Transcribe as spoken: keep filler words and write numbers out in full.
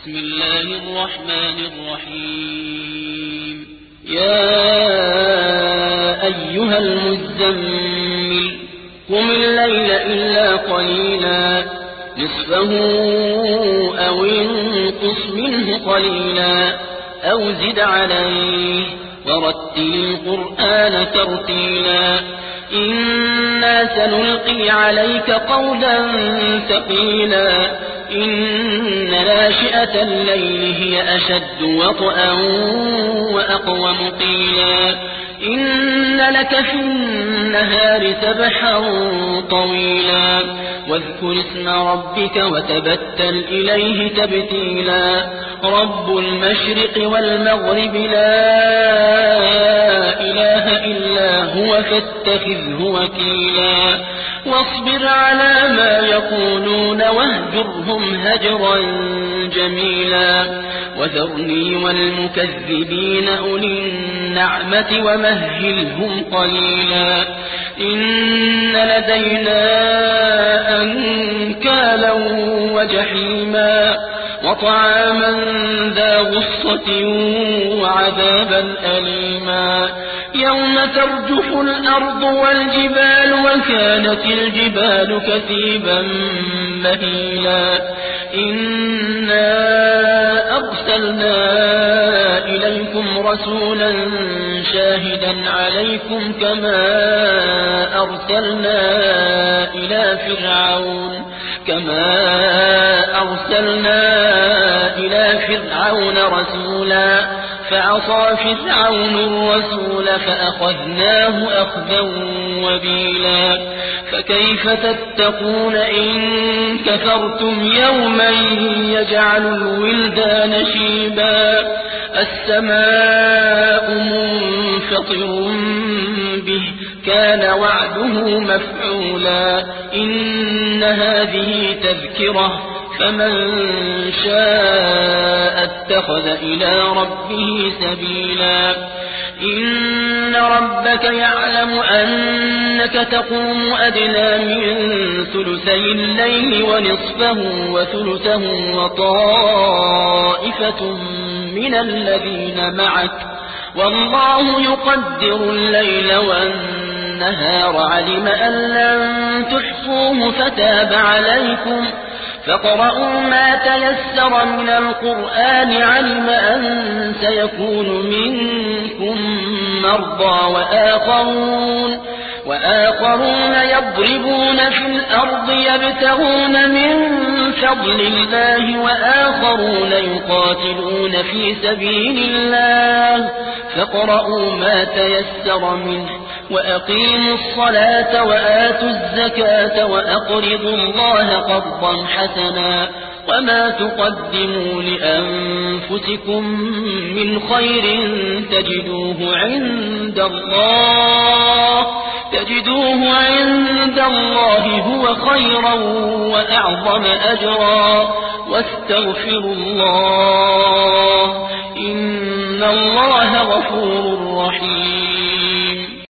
بسم الله الرحمن الرحيم يا أيها المزمل قم الليل إلا قليلا نصفه أو انقص منه قليلا أو زد عليه ورتل القرآن ترتيلا إنا سنلقي عليك قولا ثقيلا إن ناشئة الليل هي أشد وطئا وأقوم قيلا إن لك في النهار سبحا طويلا واذكر اسم ربك وتبتل إليه تبتيلا رب المشرق والمغرب لا إله إلا هو فاتخذه وكيلا واصبر على ما يقولون واهجرهم هجرا جميلا وذرني والمكذبين أولي النعمة ومهلهم قليلا إن لدينا أنكالا وجحيما وطعاما ذا غصة وعذابا أليما يوم ترجف الأرض والجبال وكانت الجبال كثيبا مهيلا إنا أرسلنا إليكم رسولا شاهدا عليكم كما أرسلنا إلى فرعون كما أرسلنا إلى فرعون رسولا فعصى فرعون الرسول فأخذناه أخذا وبيلا فكيف تتقون إن كفرتم يوما يجعل الولدان شيبا السماء منفطر به كان وعده مفعولا إن هذه تذكرة فمن شاء اتخذ إلى ربه سبيلا إن ربك يعلم أنك تقوم أدنى من ثلثي الليل ونصفه وثلثه وطائفة من الذين معك والله يقدر الليل والنهار علم أن لن تحصوه فتاب عليكم فاقرؤوا ما تيسر من القرآن علم أن سيكون منكم مرضى وآخرون وآخرون يضربون في الأرض يبتغون من فضل الله وآخرون يقاتلون في سبيل الله فاقرؤوا ما تيسر منه وأقيموا الصلاة وآتوا الزكاة وأقرضوا الله قرضا حسنا وما تقدموا لأنفسكم من خير تجدوه عند الله تجدوه عند الله هو خيرا وأعظم أجرا واستغفروا الله إن الله غفور رحيم